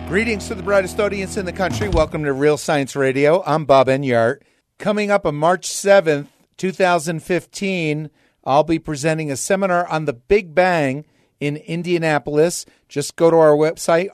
Greetings to the brightest audience in the country. Welcome to Real Science Radio. I'm Bob Enyart. Coming up on March 7th, 2015, I'll be presenting a seminar on the Big Bang in Indianapolis. Just go to our website,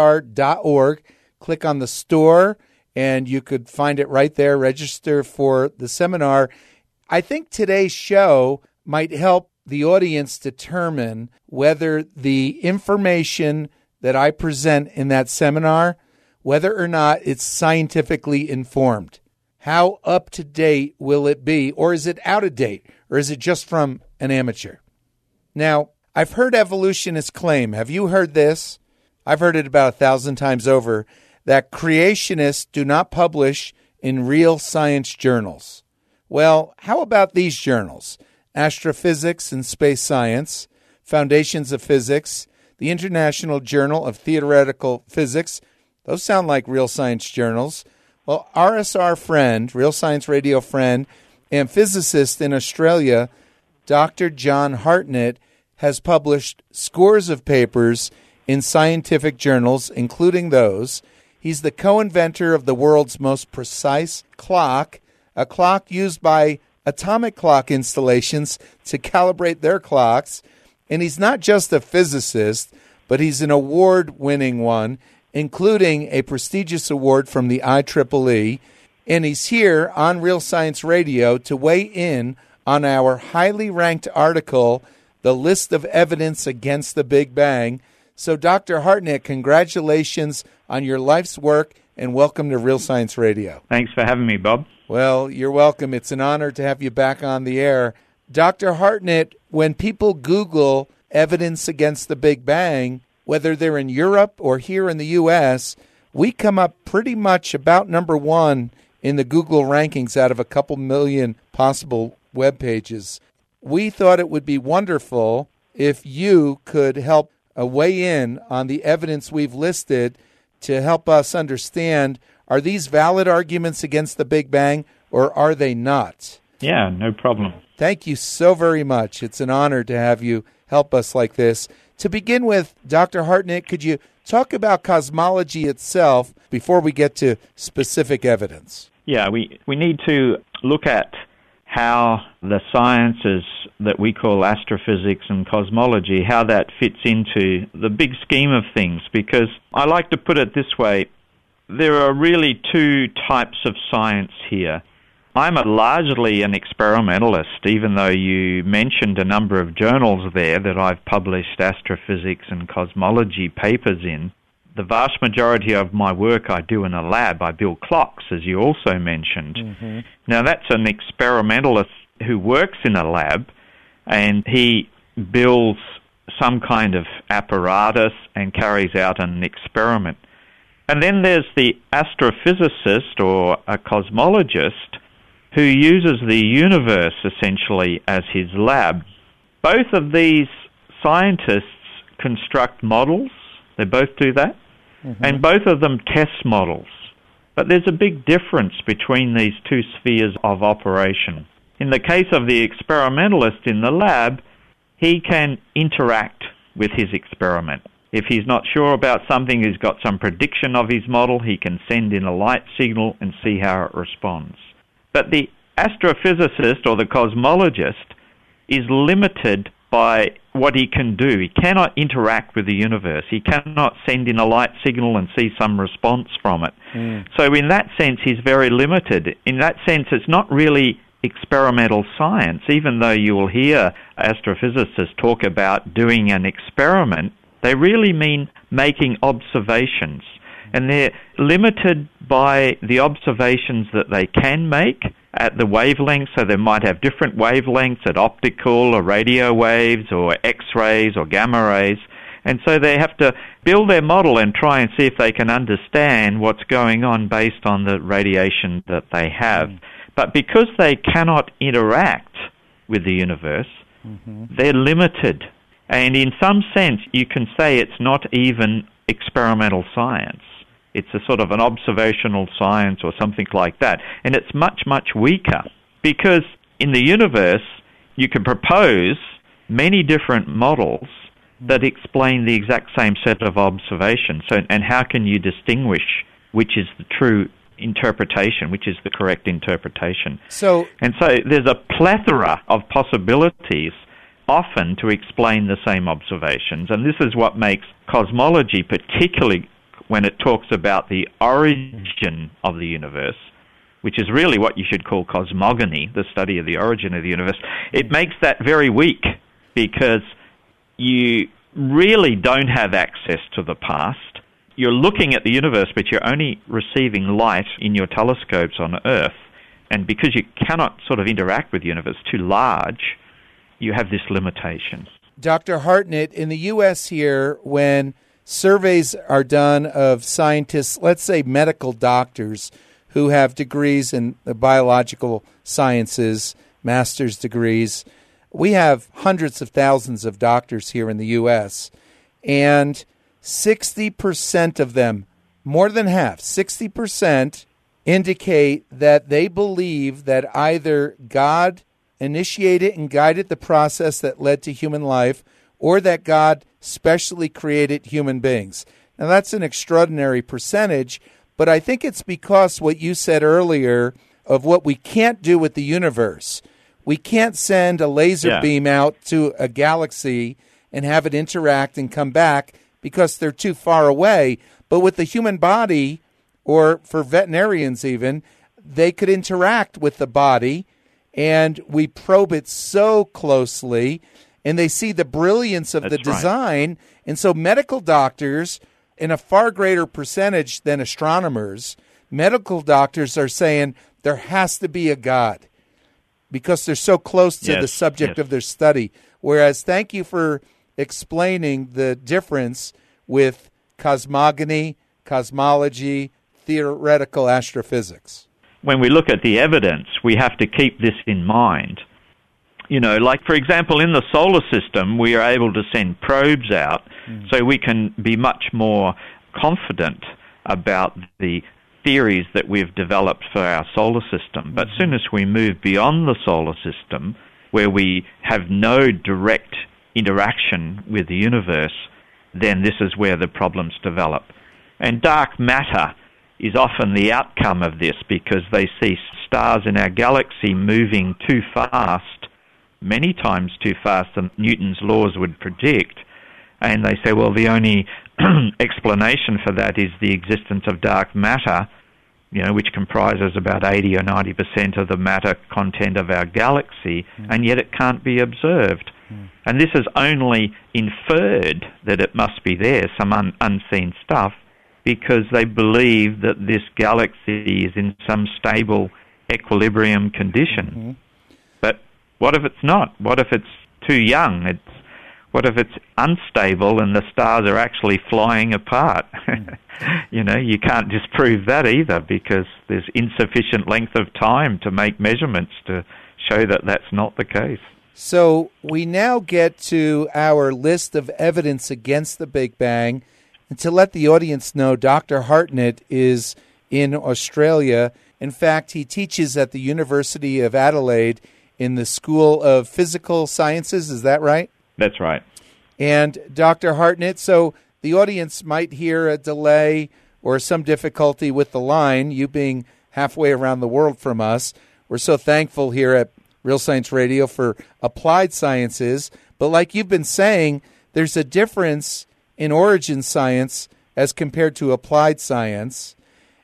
rsr.org, click on the store, and you could find it right there. Register for the seminar. I think today's show might help the audience determine whether the information that I present in that seminar, whether or not it's scientifically informed. How up to date will it be? Or is it out of date? Or is it just from an amateur? Now, I've heard evolutionists claim, have you heard this? I've heard it about 1,000 times over, that creationists do not publish in real science journals. Well, how about these journals? Astrophysics and Space Science, Foundations of Physics, the International Journal of Theoretical Physics. Those sound like real science journals. Well, RSR friend, Real Science Radio friend, and physicist in Australia, Dr. John Hartnett, has published scores of papers in scientific journals, including those. He's the co-inventor of the world's most precise clock, a clock used by atomic clock installations to calibrate their clocks. And he's not just a physicist, but he's an award-winning one, including a prestigious award from the IEEE. And he's here on Real Science Radio to weigh in on our highly ranked article, The List of Evidence Against the Big Bang. So, Dr. Hartnett, congratulations on your life's work, and welcome to Real Science Radio. Thanks for having me, Bob. Well, you're welcome. It's an honor to have you back on the air. Dr. Hartnett, when people Google evidence against the Big Bang, whether they're in Europe or here in the U.S., we come up pretty much about number one in the Google rankings out of a couple million possible web pages. We thought it would be wonderful if you could help weigh in on the evidence we've listed to help us understand, are these valid arguments against the Big Bang or are they not? Yeah, no problem. Thank you so very much. It's an honor to have you help us like this. To begin with, Dr. Hartnett, could you talk about cosmology itself before we get to specific evidence? Yeah, we need to look at how the sciences that we call astrophysics and cosmology, how that fits into the big scheme of things, because I like to put it this way, there are really two types of science here. I'm largely an experimentalist, even though you mentioned a number of journals there that I've published astrophysics and cosmology papers in. The vast majority of my work I do in a lab. I build clocks, as you also mentioned. Mm-hmm. Now, that's an experimentalist who works in a lab, and he builds some kind of apparatus and carries out an experiment. And then there's the astrophysicist or a cosmologist who uses the universe essentially as his lab. Both of these scientists construct models. They both do that. Mm-hmm. And both of them test models. But there's a big difference between these two spheres of operation. In the case of the experimentalist in the lab, he can interact with his experiment. If he's not sure about something, he's got some prediction of his model, he can send in a light signal and see how it responds. But the astrophysicist or the cosmologist is limited by what he can do. He cannot interact with the universe. He cannot send in a light signal and see some response from it. So in that sense, he's very limited. In that sense, it's not really experimental science. Even though you will hear astrophysicists talk about doing an experiment, they really mean making observations. And they're limited by the observations that they can make at the wavelength, so they might have different wavelengths at optical or radio waves or X-rays or gamma rays. And so they have to build their model and try and see if they can understand what's going on based on the radiation that they have. But because they cannot interact with the universe, they're limited. And in some sense, you can say it's not even experimental science. It's a sort of an observational science or something like that. And it's much, much weaker because in the universe, you can propose many different models that explain the exact same set of observations. So, and how can you distinguish which is the true interpretation, which is the correct interpretation? So there's a plethora of possibilities often to explain the same observations, and this is what makes cosmology, particularly when it talks about the origin of the universe, which is really what you should call cosmogony, the study of the origin of the universe, it makes that very weak, because you really don't have access to the past. You're looking at the universe, but you're only receiving light in your telescopes on Earth. And because you cannot sort of interact with the universe, too large, you have this limitation. Dr. Hartnett, in the U.S. here, when surveys are done of scientists, let's say medical doctors, who have degrees in the biological sciences, master's degrees, we have hundreds of thousands of doctors here in the U.S., and 60% of them, more than half, 60%, indicate that they believe that either God initiated and guided the process that led to human life, or that God specially created human beings. Now, that's an extraordinary percentage, but I think it's because what you said earlier of what we can't do with the universe. We can't send a laser beam out to a galaxy and have it interact and come back because they're too far away. But with the human body, or for veterinarians even, they could interact with the body, and we probe it so closely, and they see the brilliance of the design. Right. And so medical doctors, in a far greater percentage than astronomers, medical doctors are saying there has to be a God because they're so close to the subject of their study. Whereas, thank you for explaining the difference with cosmogony, cosmology, theoretical astrophysics. When we look at the evidence, we have to keep this in mind. You know, like, for example, in the solar system, we are able to send probes out so we can be much more confident about the theories that we've developed for our solar system. But as soon as we move beyond the solar system, where we have no direct interaction with the universe, then this is where the problems develop. And dark matter is often the outcome of this, because they see stars in our galaxy moving too fast, many times too fast than Newton's laws would predict. And they say, well, the only explanation for that is the existence of dark matter, you know, which comprises about 80 or 90% of the matter content of our galaxy, and yet it can't be observed. And this is only inferred that it must be there, some unseen stuff, because they believe that this galaxy is in some stable equilibrium condition. But what if it's not? What if it's too young? What if it's unstable and the stars are actually flying apart? You know, you can't disprove that either, because there's insufficient length of time to make measurements to show that that's not the case. So we now get to our list of evidence against the Big Bang. And to let the audience know, Dr. Hartnett is in Australia. In fact, he teaches at the University of Adelaide in the School of Physical Sciences. Is that right? That's right. And Dr. Hartnett, so the audience might hear a delay or some difficulty with the line, you being halfway around the world from us. We're so thankful here at Real Science Radio for applied sciences. But like you've been saying, there's a difference in origin science as compared to applied science.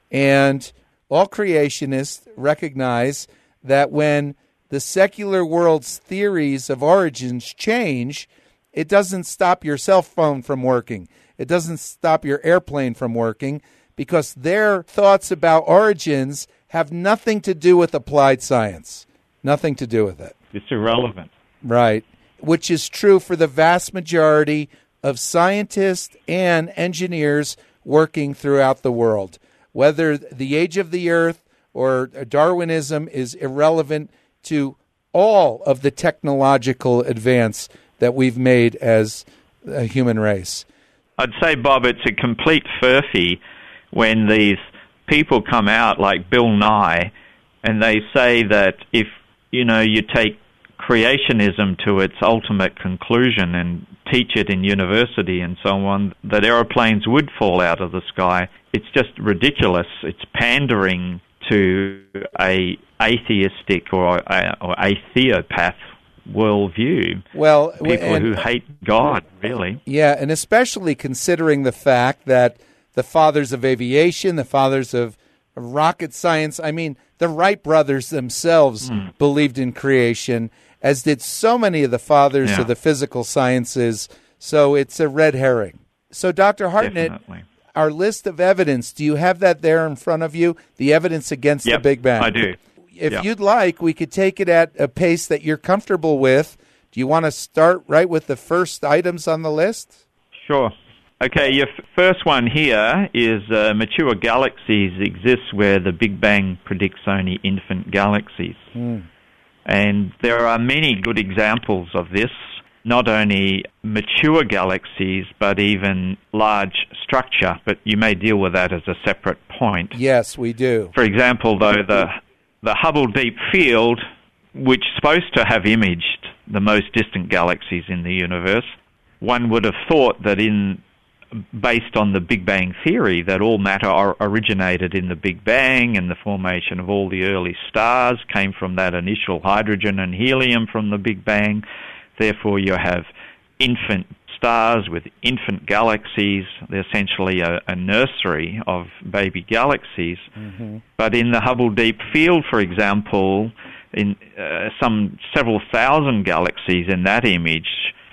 And all creationists recognize that when the secular world's theories of origins change, it doesn't stop your cell phone from working. It doesn't stop your airplane from working, because their thoughts about origins have nothing to do with applied science. Nothing to do with it. It's irrelevant. Right. Which is true for the vast majority of scientists and engineers working throughout the world. Whether the age of the earth or Darwinism is irrelevant to all of the technological advance that we've made as a human race. I'd say, Bob, it's a complete furphy when these people come out like Bill Nye and they say that if, you know, you take creationism to its ultimate conclusion and teach it in university and so on, that aeroplanes would fall out of the sky. It's just ridiculous. It's pandering to a atheistic or atheopath worldview. Well, people who hate God, really. Yeah, and especially considering the fact that the fathers of aviation, the fathers of rocket science, I mean, the Wright brothers themselves believed in creation, as did so many of the fathers of the physical sciences. So it's a red herring. So, Dr. Hartnett, Definitely. Our list of evidence, do you have that there in front of you? The evidence against the Big Bang? I do. If you'd like, we could take it at a pace that you're comfortable with. Do you want to start right with the first items on the list? Sure. Okay, your first one here is mature galaxies exist where the Big Bang predicts only infant galaxies. And there are many good examples of this, not only mature galaxies, but even large structure. But you may deal with that as a separate point. Yes, we do. For example, though, the Hubble Deep Field, which is supposed to have imaged the most distant galaxies in the universe, one would have thought that based on the Big Bang theory, that all matter originated in the Big Bang, and the formation of all the early stars came from that initial hydrogen and helium from the Big Bang. Therefore, you have infant stars with infant galaxies. They're essentially a nursery of baby galaxies. But in the Hubble Deep Field, for example, in several thousand galaxies in that image,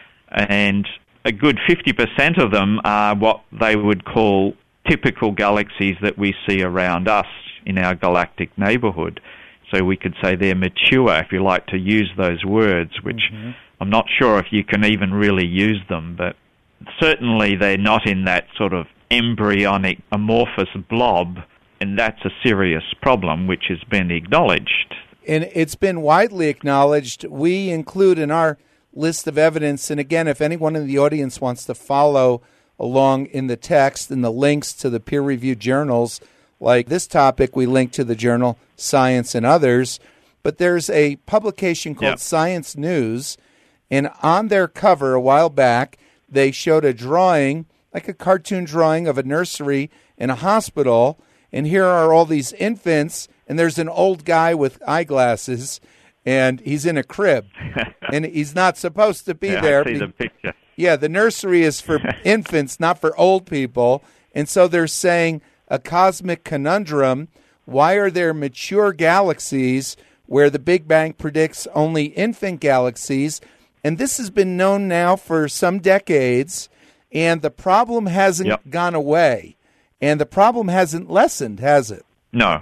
and a good 50% of them are what they would call typical galaxies that we see around us in our galactic neighborhood. So we could say they're mature, if you like to use those words, which I'm not sure if you can even really use them, but certainly they're not in that sort of embryonic amorphous blob, and that's a serious problem which has been acknowledged. And it's been widely acknowledged. We include in our list of evidence, and again, if anyone in the audience wants to follow along in the text and the links to the peer-reviewed journals, like this topic, we link to the journal Science and others, but there's a publication called Science News, and on their cover a while back, they showed a drawing, like a cartoon drawing of a nursery in a hospital, and here are all these infants, and there's an old guy with eyeglasses, and he's in a crib, and he's not supposed to be there. I see the picture. Yeah, the nursery is for infants, not for old people, and so they're saying a cosmic conundrum. Why are there mature galaxies where the Big Bang predicts only infant galaxies? And this has been known now for some decades, and the problem hasn't gone away, and the problem hasn't lessened, has it? No.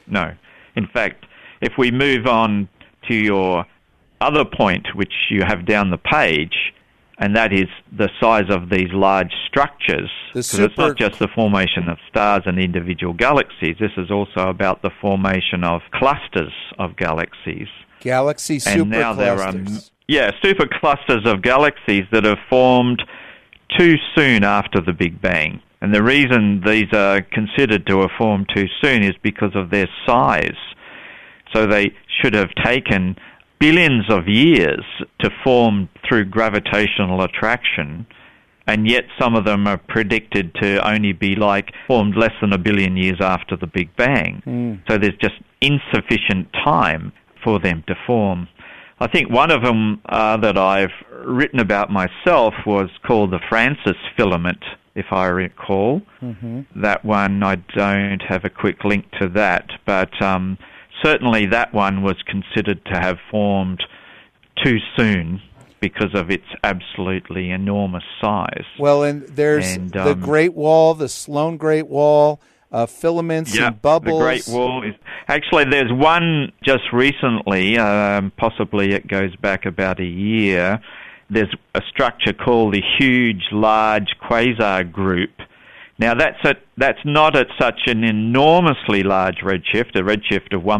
In fact, if we move on to your other point, which you have down the page, and that is the size of these large structures. Because it's not just the formation of stars and individual galaxies. This is also about the formation of clusters of galaxies. Galaxy superclusters. And now there are superclusters of galaxies that have formed too soon after the Big Bang. And the reason these are considered to have formed too soon is because of their size. So they should have taken billions of years to form through gravitational attraction, and yet some of them are predicted to only be formed less than 1 billion years after the Big Bang. So there's just insufficient time for them to form. I think one of them that I've written about myself was called the Francis filament, if I recall. That one, I don't have a quick link to that, but certainly that one was considered to have formed too soon because of its absolutely enormous size. Well, and there's the Great Wall, the Sloan Great Wall, filaments and bubbles. The Great Wall is... Actually, there's one just recently, possibly it goes back about a year. There's a structure called the Huge Large Quasar Group. Now, that's not at such an enormously large redshift, a redshift of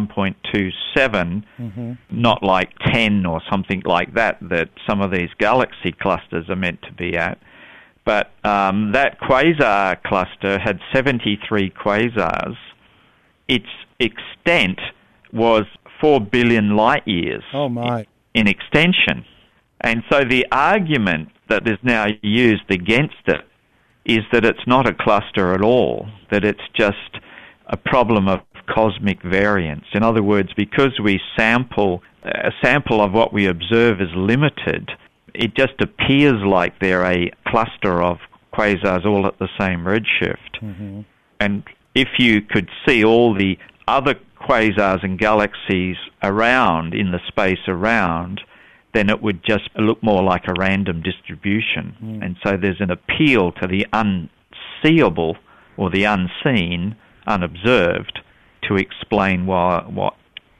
1.27, not like 10 or something like that some of these galaxy clusters are meant to be at. But that quasar cluster had 73 quasars. Its extent was 4 billion light years in extension. And so the argument that is now used against it is that it's not a cluster at all, that it's just a problem of cosmic variance. In other words, because a sample of what we observe is limited, it just appears like they're a cluster of quasars all at the same redshift. Mm-hmm. And if you could see all the other quasars and galaxies around, in the space around, then it would just look more like a random distribution. And so there's an appeal to the unseeable or the unseen, unobserved, to explain how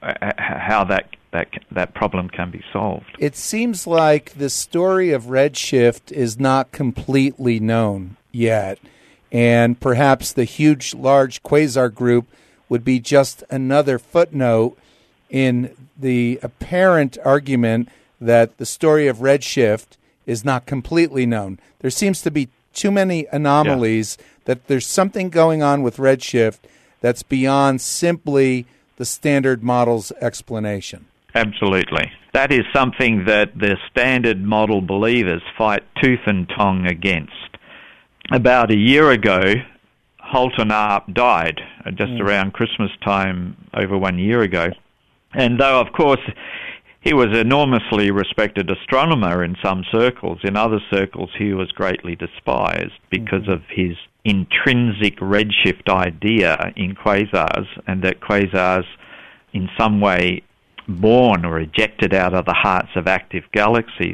that problem can be solved. It seems like the story of redshift is not completely known yet, and perhaps the huge, large quasar group would be just another footnote in the apparent argument that the story of redshift is not completely known. There seems to be too many anomalies that there's something going on with redshift that's beyond simply the standard model's explanation. Absolutely. That is something that the standard model believers fight tooth and tongue against. About a year ago, Holton Arp died, just around Christmas time over 1 year ago. And though, of course, he was an enormously respected astronomer in some circles, in other circles he was greatly despised because of his intrinsic redshift idea in quasars, and that quasars in some way born or ejected out of the hearts of active galaxies.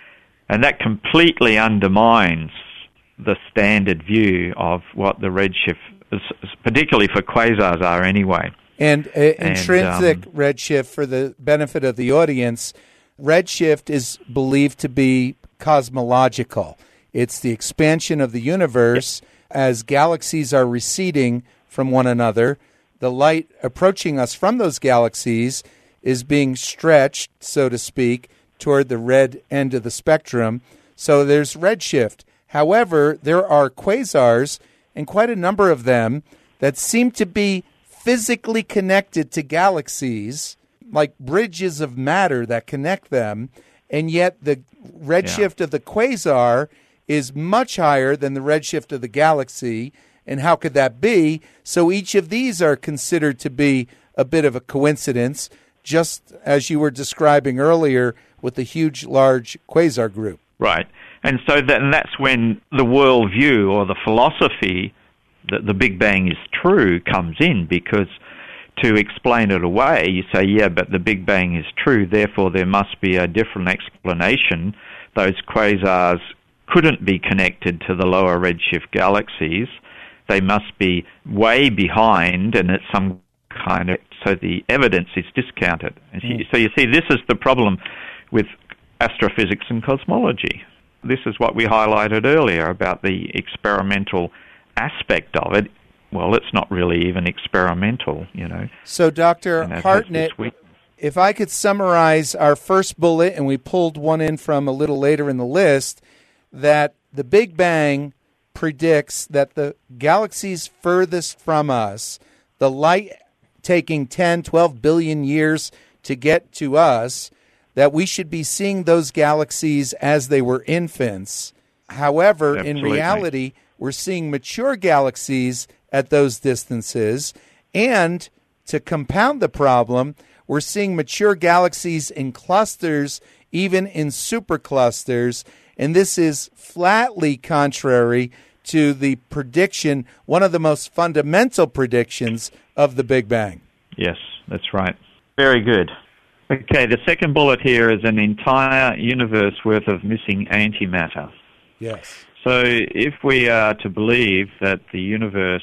And that completely undermines the standard view of what the redshift, particularly for quasars, are anyway. And intrinsic redshift, for the benefit of the audience, redshift is believed to be cosmological. It's the expansion of the universe as galaxies are receding from one another. The light approaching us from those galaxies is being stretched, so to speak, toward the red end of the spectrum. So there's redshift. However, there are quasars, and quite a number of them, that seem to be physically connected to galaxies, like bridges of matter that connect them, and yet the redshift of the quasar is much higher than the redshift of the galaxy. And how could that be? So each of these are considered to be a bit of a coincidence, just as you were describing earlier with the huge, large quasar group. Right. And so that's when the worldview or the philosophy that the Big Bang is true comes in, because to explain it away, you say, yeah, but the Big Bang is true, therefore there must be a different explanation. Those quasars couldn't be connected to the lower redshift galaxies. They must be way behind, and it's some kind of... So the evidence is discounted. So you see, this is the problem with astrophysics and cosmology. This is what we highlighted earlier about the experimental aspect of it. Well, it's not really even experimental, you know. So, Dr. Hartnett, if I could summarize our first bullet, and we pulled one in from a little later in the list, that the Big Bang predicts that the galaxies furthest from us, the light taking 10, 12 billion years to get to us, that we should be seeing those galaxies as they were infants. However, in reality, we're seeing mature galaxies at those distances, and to compound the problem, we're seeing mature galaxies in clusters, even in superclusters, and this is flatly contrary to the prediction, one of the most fundamental predictions of the Big Bang. Yes, that's right. Very good. Okay, the second bullet here is an entire universe worth of missing antimatter. Yes. So if we are to believe that the universe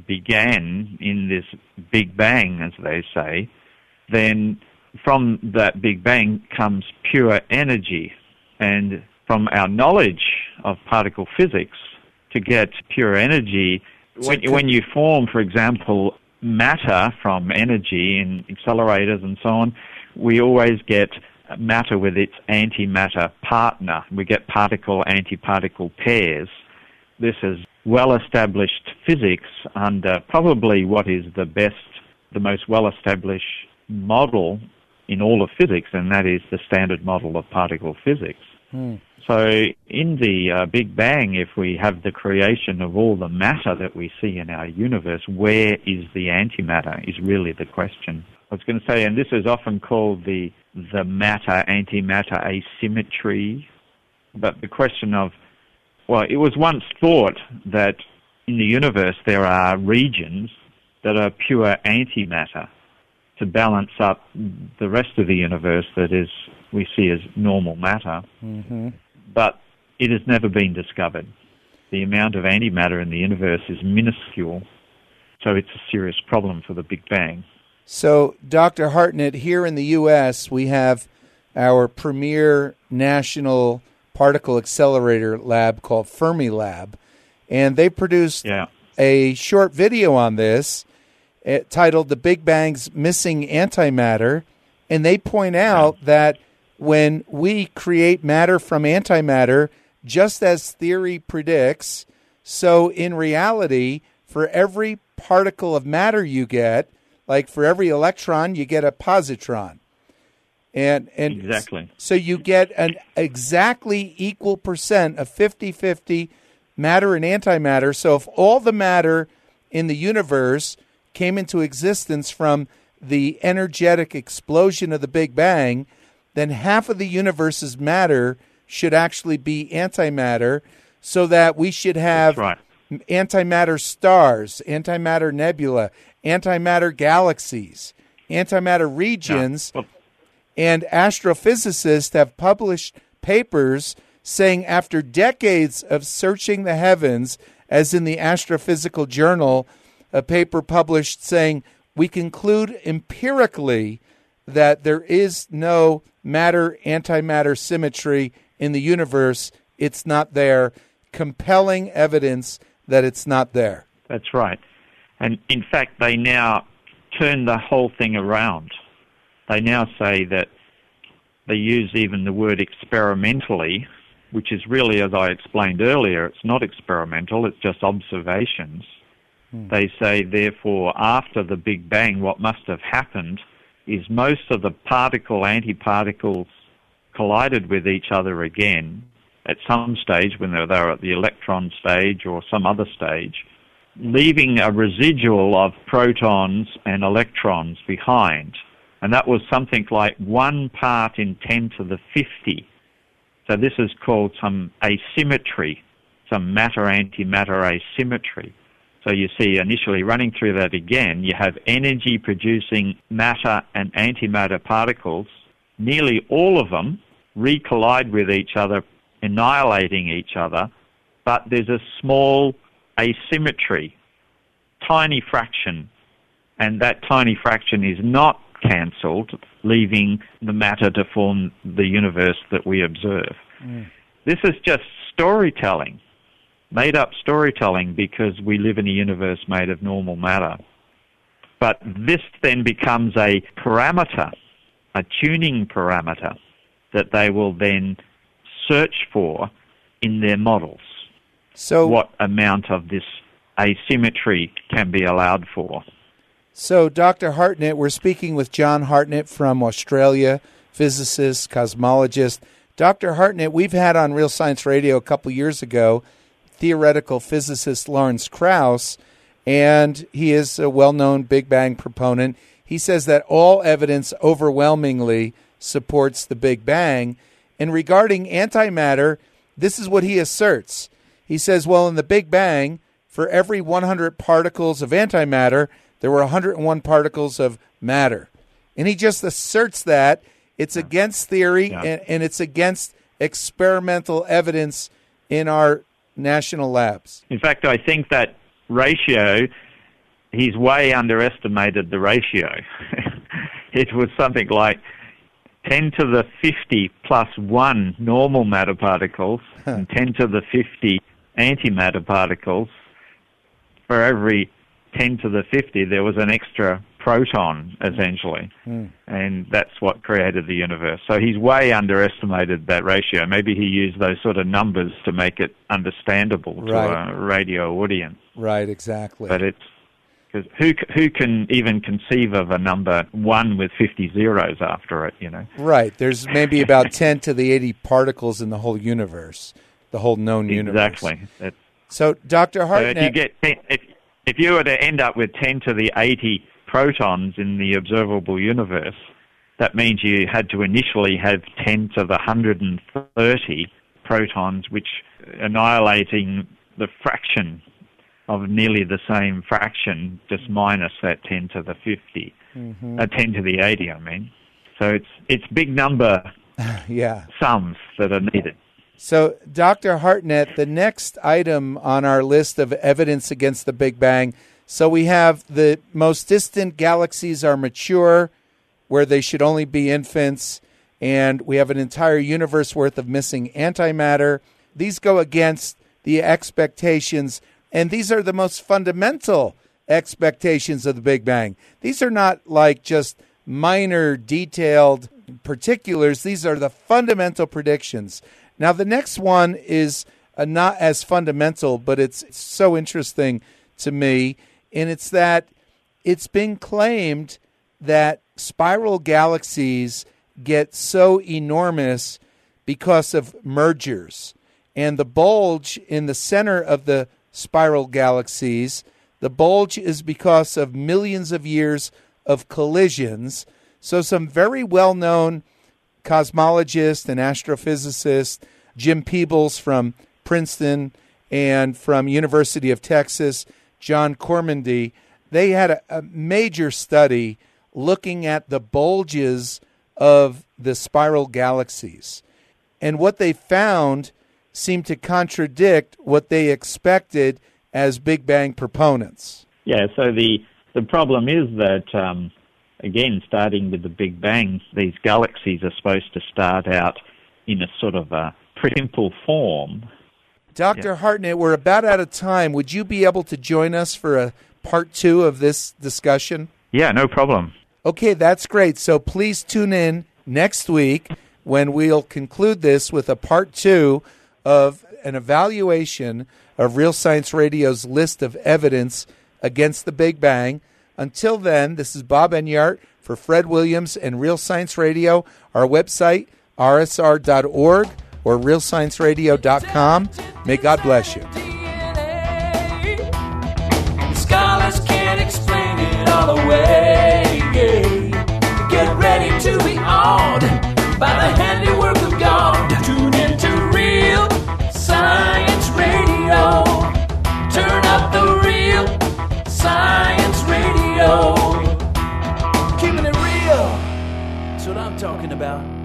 began in this Big Bang, as they say, then from that Big Bang comes pure energy. And from our knowledge of particle physics, to get pure energy, when you form, for example, matter from energy in accelerators and so on, we always get matter with its antimatter partner. We get particle-antiparticle pairs. This is well-established physics under probably what is the most well-established model in all of physics, and that is the Standard Model of particle physics. So in the Big Bang, if we have the creation of all the matter that we see in our universe, where is the antimatter is really the question. I was going to say, and this is often called the matter-antimatter asymmetry, but the question of, well, it was once thought that in the universe there are regions that are pure antimatter to balance up the rest of the universe that is we see as normal matter. But it has never been discovered. The amount of antimatter in the universe is minuscule, so it's a serious problem for the Big Bang. So, Dr. Hartnett, here in the U.S., we have our premier national particle accelerator lab called Fermilab, and they produced a short video on this titled The Big Bang's Missing Antimatter, and they point out that when we create matter from antimatter, just as theory predicts, so in reality, for every particle of matter you get, like for every electron, you get a positron. And exactly. So you get an exactly equal percent of 50-50 matter and antimatter. So if all the matter in the universe came into existence from the energetic explosion of the Big Bang, then half of the universe's matter should actually be antimatter, so that we should have antimatter stars, antimatter nebula, antimatter galaxies, antimatter regions, and astrophysicists have published papers saying after decades of searching the heavens, as in the Astrophysical Journal, a paper published saying we conclude empirically that there is no matter-antimatter symmetry in the universe. It's not there. Compelling evidence that it's not there. That's right. And in fact, they now turn the whole thing around. They now say that they use even the word experimentally, which is really, as I explained earlier, it's not experimental, it's just observations. They say, therefore, after the Big Bang, what must have happened is most of the antiparticles collided with each other again at some stage when they were at the electron stage or some other stage, leaving a residual of protons and electrons behind. And that was something like 1 part in 10 to the 50. So this is called some asymmetry, some matter-antimatter asymmetry. So you see, initially running through that again, you have energy-producing matter and antimatter particles. Nearly all of them recollide with each other, annihilating each other, but there's a small asymmetry, tiny fraction, and that tiny fraction is not cancelled, leaving the matter to form the universe that we observe. This is just storytelling, made-up storytelling, because we live in a universe made of normal matter. But this then becomes a parameter, a tuning parameter, that they will then search for in their models. So what amount of this asymmetry can be allowed for. So, Dr. Hartnett, we're speaking with John Hartnett from Australia, physicist, cosmologist. Dr. Hartnett, we've had on Real Science Radio a couple years ago theoretical physicist Lawrence Krauss, and he is a well-known Big Bang proponent. He says that all evidence overwhelmingly supports the Big Bang. And regarding antimatter, this is what he asserts. He says, well, in the Big Bang, for every 100 particles of antimatter, there were 101 particles of matter. And he just asserts that it's against theory and it's against experimental evidence in our national labs. In fact, I think that ratio, he's way underestimated the ratio. It was something like 10 to the 50 plus 1 normal matter particles and 10 to the 50 antimatter particles. For every 10 to the 50, there was an extra proton, essentially. And that's what created the universe. So he's way underestimated that ratio. Maybe he used those sort of numbers to make it understandable to a radio audience. Right, exactly. But Because who can even conceive of a number 1 with 50 zeros after it, Right. There's maybe about 10 to the 80 particles in the whole universe, the whole known universe. Exactly. So, Dr. Hartnett... if you were to end up with 10 to the 80 protons in the observable universe, that means you had to initially have 10 to the 130 protons, which annihilating the fraction of nearly the same fraction, just minus that 10 to the 50, 10 to the 80, I mean. So it's big number sums that are needed. So, Dr. Hartnett, the next item on our list of evidence against the Big Bang, so we have the most distant galaxies are mature, where they should only be infants, and we have an entire universe worth of missing antimatter. These go against the expectations, and these are the most fundamental expectations of the Big Bang. These are not like just minor detailed particulars. These are the fundamental predictions. Now, the next one is not as fundamental, but it's so interesting to me, and it's that it's been claimed that spiral galaxies get so enormous because of mergers. And the bulge in the center of the spiral galaxies, the bulge is because of millions of years of collisions. So some very well-known cosmologist and astrophysicist, Jim Peebles from Princeton and from University of Texas, John Cormendy, they had a major study looking at the bulges of the spiral galaxies. And what they found seemed to contradict what they expected as Big Bang proponents. Yeah, so the problem is that again, starting with the Big Bang, these galaxies are supposed to start out in a sort of a simple form. Dr. Hartnett, we're about out of time. Would you be able to join us for a part 2 of this discussion? Yeah, no problem. Okay, that's great. So please tune in next week when we'll conclude this with a part 2 of an evaluation of Real Science Radio's list of evidence against the Big Bang. Until then, this is Bob Enyart for Fred Williams and Real Science Radio. Our website, rsr.org or realscienceradio.com. May God bless you. Scholars can't explain it all away. Get ready to be awed by the handiwork of God. Tune into Real Science Radio. Turn up the Real Science Radio. Keeping it real, that's what I'm talking about.